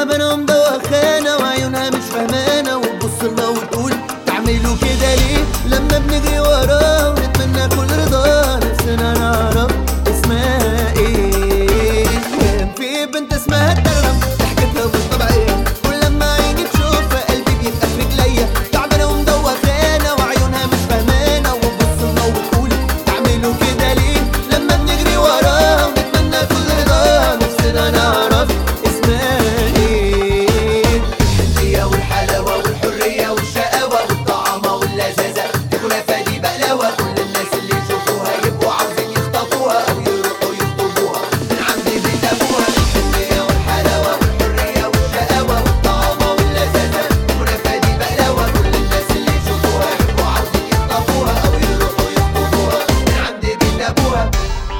تعبانة ومدوخانة وعيونها مش فهمانة، وتبص لنا وتقول تعملوا كده ليه لما بنجري وراها ونتمنى كل رضا. نفسنا نعرف اسمها ايه. كان في بنت اسمها الدرم، ضحكتها مش طبيعية، كل لما عيني تشوفها قلبي بيبقى في رجليا. تعبانة ومدوخانة وعيونها مش فهمانة، وتبص لنا وتقول تعملوا كده ليه لما بنجري وراها ونتمنى كل رضا. نفسنا نعرف اسمها ايه. الحنية والحلاوة والحرية والشقاوة والطعامة واللذاذة، الكنافة دي بقلاوة، كل الناس اللي يشوفوها يبقوا عاوزين يخطفوها أو يروحوا يخطبوها من عند بيت أبوها. الحنية والحلاوة والحرية والشقاوة والطعامة واللذاذة، الكنافة دي بقلاوة، كل الناس اللي يشوفوها يبقوا عاوزين يخطفوها أو يروحوا يخطبوها من عند بيت أبوها.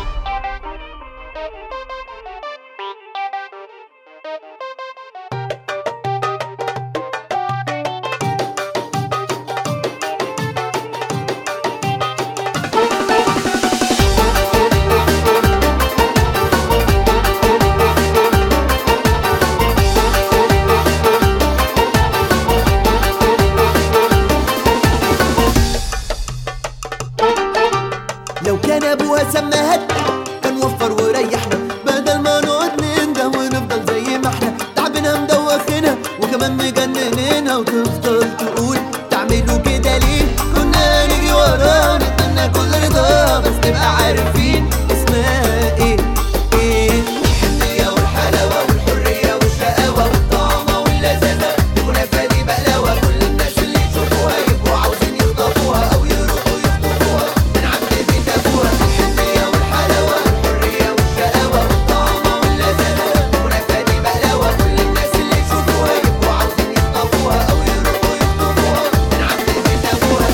لو كان ابوها سماها كان وفر وريحنا، بدل ما نقعد ننده ونفضل زي ما احنا. تعبنا مدوخنا وكمان مجنننا، وتفضل تقول تعملوا كده ليه. كنا نجري وراها نتمنى كل رضا، بس نبقى عارفين اسمها ايه. الحنية والحلاوة والحرية والشقاوة والطعامة واللذاذة، الكنافة دي بقلاوة، كل الناس اللي يشوفوها يبقوا عاوزين يخطفوها أو يروحوا يخطبوها من عند بيت أبوها. الحنية والحلاوة والحرية والشقاوة والطعامة واللذاذة، الكنافة دي بقلاوة، كل الناس اللي يشوفوها يبقوا عاوزين يخطفوها أو يروحوا يخطبوها من عند بيت أبوها.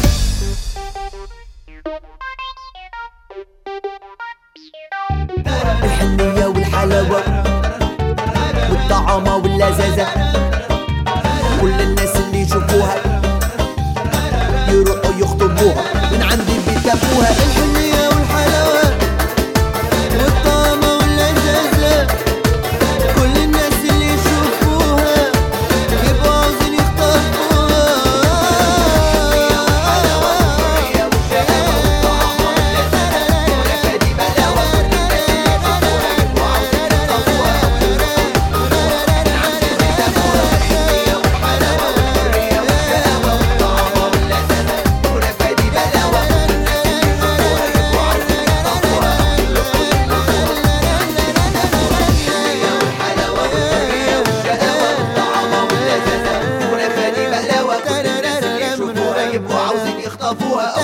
الحنية والحلاوة والطعامة واللذاذة، كل الناس اللي يشوفوها يروحوا يخطبوها من عند بيت ابوها. الحنية والحلاوة والطعامة واللذاذة، كل الناس اللي يشوفوها يبقوا عاوزين يخطبوها. يبقوا عاوزين يخطفوها